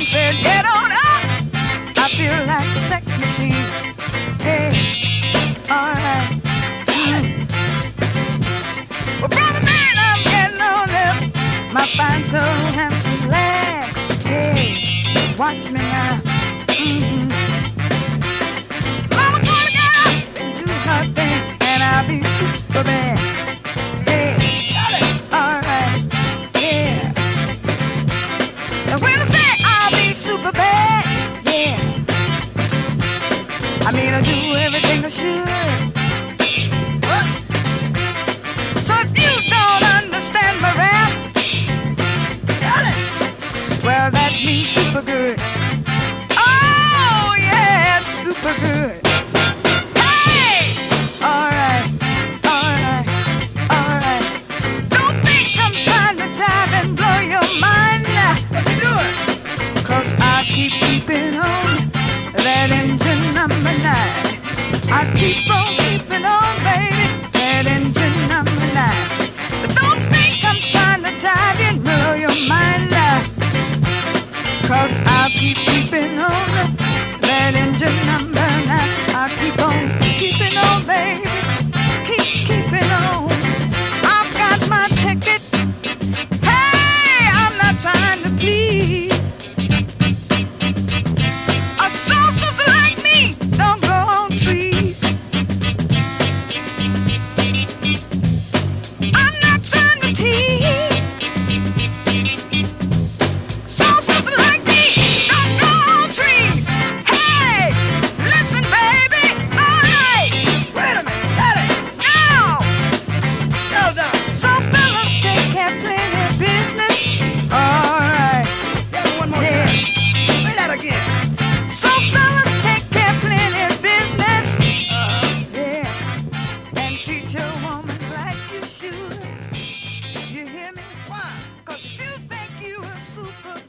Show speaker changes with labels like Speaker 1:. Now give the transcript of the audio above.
Speaker 1: said, get on up. I feel like a sex machine. Hey, alright. Well, brother man, I'm getting on up. My fine so handsome lad. Hey, watch me now. Mama gonna get up and do her thing, and I'll be super bad. Hey, alright, yeah. And when I say I'll be super bad, yeah, I mean I do everything I should. So if you don't understand my rap, well, that means super good. Oh, yeah, super good. Hey! Alright, alright, alright. Don't think I'm trying to dive and blow your mind. Let me do it. 'Cause I keep keeping on that engine number 9. I keep on keeping on, baby, that engine number 9. But don't think I'm trying to dive and blow your mind. 'Cause I keep keeping on that engine number 9. I keep on keeping on, baby. Keep keeping on. I've got my ticket. Hey, I'm not trying to please. A soul sister like me don't grow on trees. I'm not trying to tease. Soul sister like me don't grow on trees. Hey, listen, baby. All right. Wait a minute. Got it. Now. Go down. Some fellas take care of plenty of business. All right.
Speaker 2: Get it one more time. Say that again.
Speaker 1: Some fellas take care of plenty of business. Yeah. And treat your woman like you should. You hear me?
Speaker 2: Why?
Speaker 1: 'Cause you think you are super